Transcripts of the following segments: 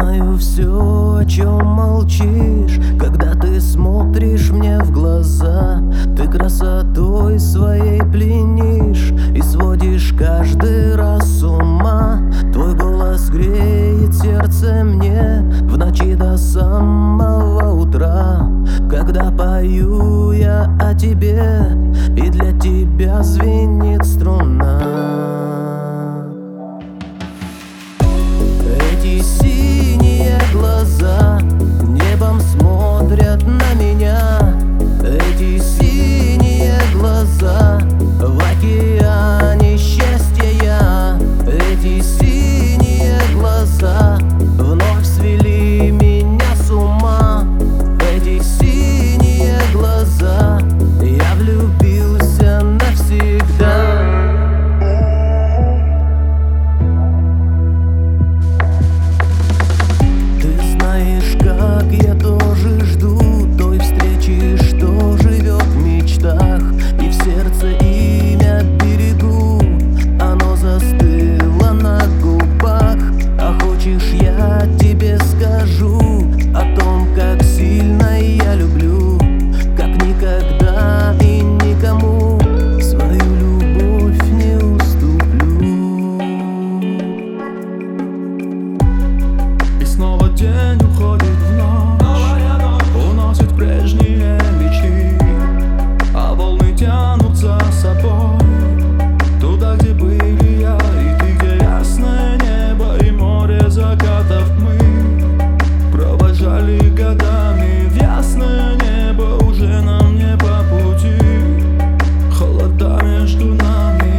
знаю все, о чем молчишь, когда ты смотришь мне в глаза. Ты красотой своей пленишь и сводишь каждый раз с ума. Твой голос греет сердце мне в ночи до самого утра. Когда пою я о тебе, и для тебя звенит струна. Эти синие глаза небом смотрят на меня. Эти синие глаза в океане счастья я. Эти синие глаза вновь свели меня с ума. Эти синие глаза я влюбился навсегда. Как я тоже жду той встречи, что живет в мечтах, и в сердце имя берегу. Оно застыло на губах. А хочешь, я тебе скажу о том, как сильно я люблю, как никогда и никому свою любовь не уступлю. И снова день уходит в ночь, уносит прежние мечты, а волны тянут за собой туда, где были я и ты, где ясное небо и море закатов мы провожали годами. В ясное небо уже нам не по пути, холода между нами,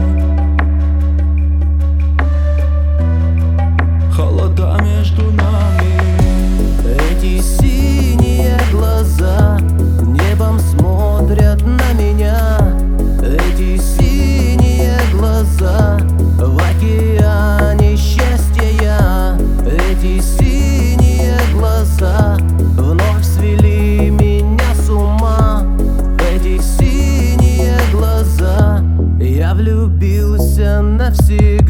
холода между нами. Эти синие глаза небом смотрят на меня. Эти синие глаза в океане счастья я. Эти синие глаза вновь свели меня с ума. Эти синие глаза я влюбился навсегда.